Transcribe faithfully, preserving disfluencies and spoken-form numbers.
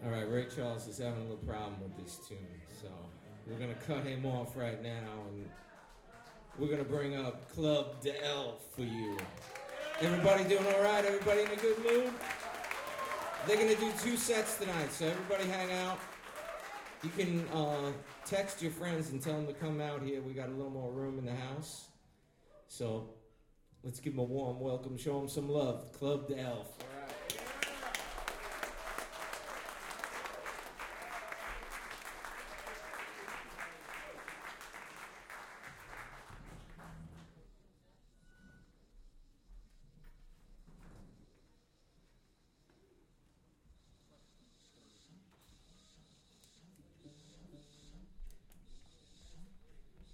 All right, Ray Charles is having a little problem with this tune, so we're gonna cut him off right now, and we're gonna bring up Club de Elf for you. Everybody doing all right? Everybody in a good mood? They're gonna do two sets tonight, so everybody hang out. You can uh, text your friends and tell them to come out here. We got a little more room in the house, so let's give them a warm welcome. Show them some love. Club de Elf.